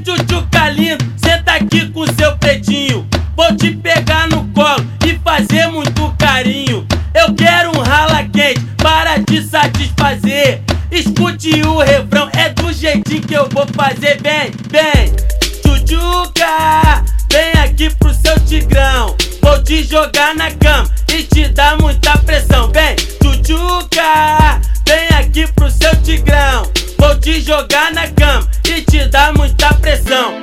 Vem tchutchuca lindo, senta aqui com seu pretinho. Vou te pegar no colo e fazer muito carinho. Eu quero um rala quente para te satisfazer. Escute o refrão, é do jeitinho que eu vou fazer. Vem, vem, tchutchuca, vem aqui pro seu tigrão. Vou te jogar na cama e te dar muita pressão. Vem, tchutchuca, vem aqui pro seu tigrão. Vou te jogar na cama e te dar muita pressão.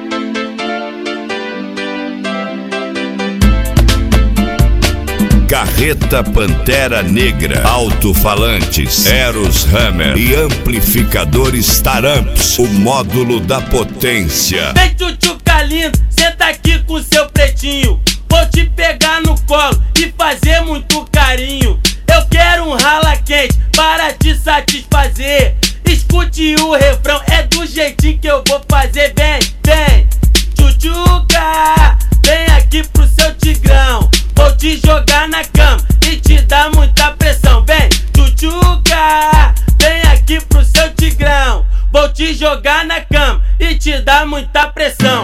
Carreta Pantera Negra, alto-falantes, Eros Hammer e amplificadores Taramps, o módulo da potência. Vem tchutchuca lindo, senta aqui com seu pretinho. Vou te pegar no colo e fazer muito carinho. Eu quero um rala quente para te satisfazer. Escute o refrão, é do jeitinho que eu vou fazer. Vem, vem, tchutchuca, vem aqui pro seu tigrão. Vou te jogar na cama e te dar muita pressão. Vem, tchutchuca, vem aqui pro seu tigrão. Vou te jogar na cama e te dar muita pressão.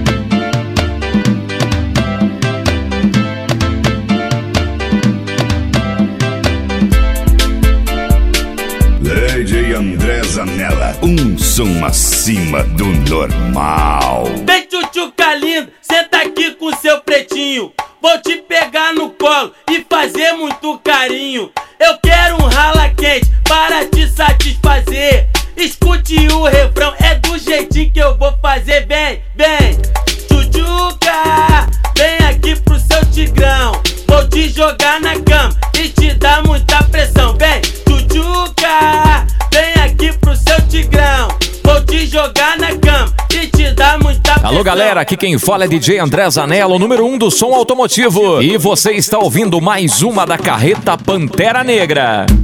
DJ André Zanella, um som acima do normal. Vem tchutchuca lindo, senta aqui com seu pretinho. Vou te pegar no colo e fazer muito carinho. Eu quero um rala quente para te satisfazer. Escute o refrão, é do jeitinho que eu vou fazer. Vem, vem, tchutchuca, vem aqui pro seu tigrão. Vou te jogar na cama e te dar muita pressão. Vem, tchutchuca, vem aqui pro seu tigrão. Vou te jogar na cama e te dar muita pressão. Alô galera, aqui quem fala é DJ André Zanella, o número 1 do som automotivo. E você está ouvindo mais uma da Carreta Pantera Negra.